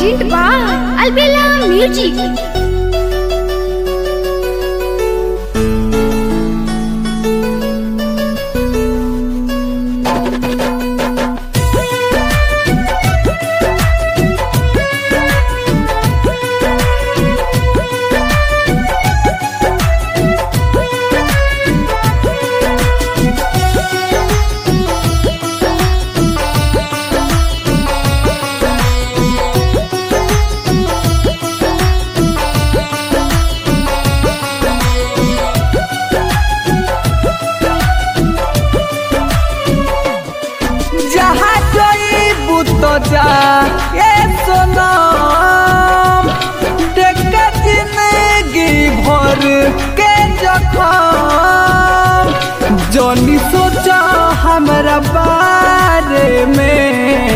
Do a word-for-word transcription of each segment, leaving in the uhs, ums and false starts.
Present by Albella Music. जा ये सोनाम देख जिंदगी भर के जखम जनी सोचा हमारा बारे में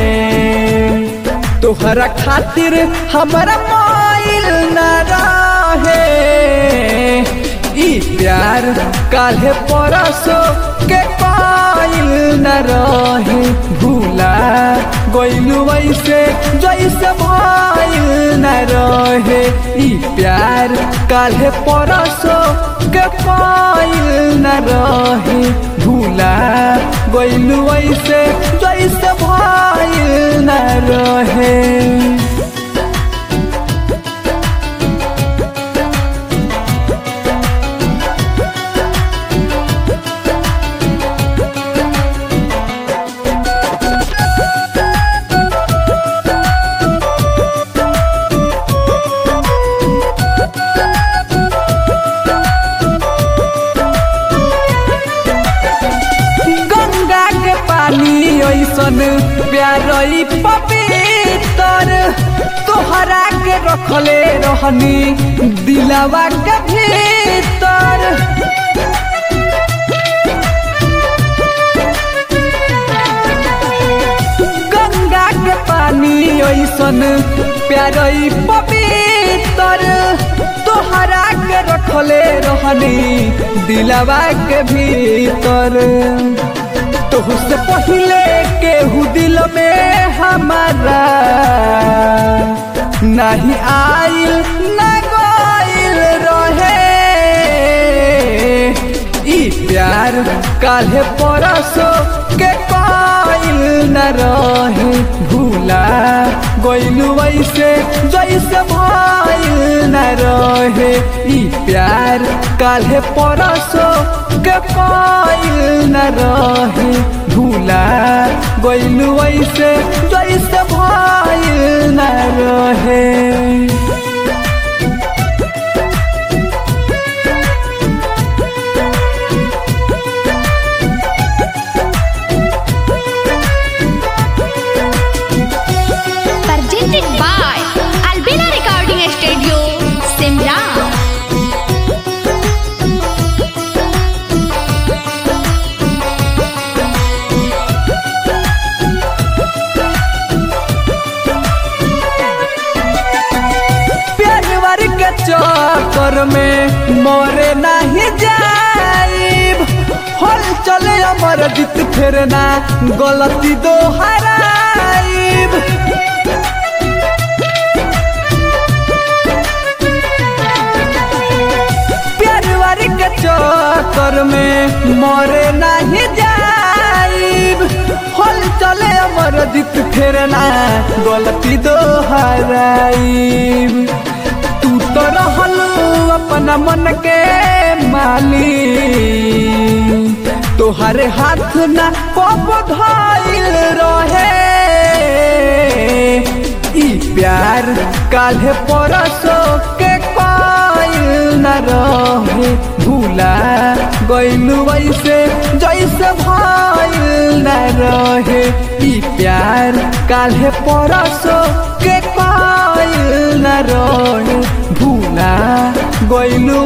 तोहरा खातिर हमारा माइल न रहे ई प्यार काल्हे परसो के पाइल न रहे भूला गइलू वैसे जैसे भाइल न रहे ई प्यार काल्हे परसो के पाइल न रहे भूला गइलू वैसे जैसे भाइल न रहे। ऐसन प्यारई पवित्र तोहरा के रखले रहनी दिलवा के भीतर गंगा के पानी ऐसन प्यारई पवित्र तोहरा के रखले रहनी दिलवा के भीतर तुझसे पहले केहू दिल में हमारा नहीं आइल न गइल रहे ई प्यार काल्हे परसो के पाइल न रहे भूला गइलू वैसे जैसे भाइल न रहे ई प्यार काल्हे परसो के पाइल न रहे भूला गइलू वैसे जैसे भाइल न रहे। Presented by Albella Recording Studio, Simra. चक्कर में मोरे नहीं जाइब हल चले अमर जीत फिर ना गलती दोहराइब प्यार के चक्कर में मोरे नहीं जाइब हल चले अमर जीत फिर ना गलती दोहराइब तो रहल अपना मन के मालिक तोहरे हाथ ना कब धइल रहे ई प्यार काल्हे परसो के पाइल न रहे भूला गइलू वैसे जैसे भाइल न रहे ई प्यार काल्हे परसो के पाइल न रहे भूला गइलू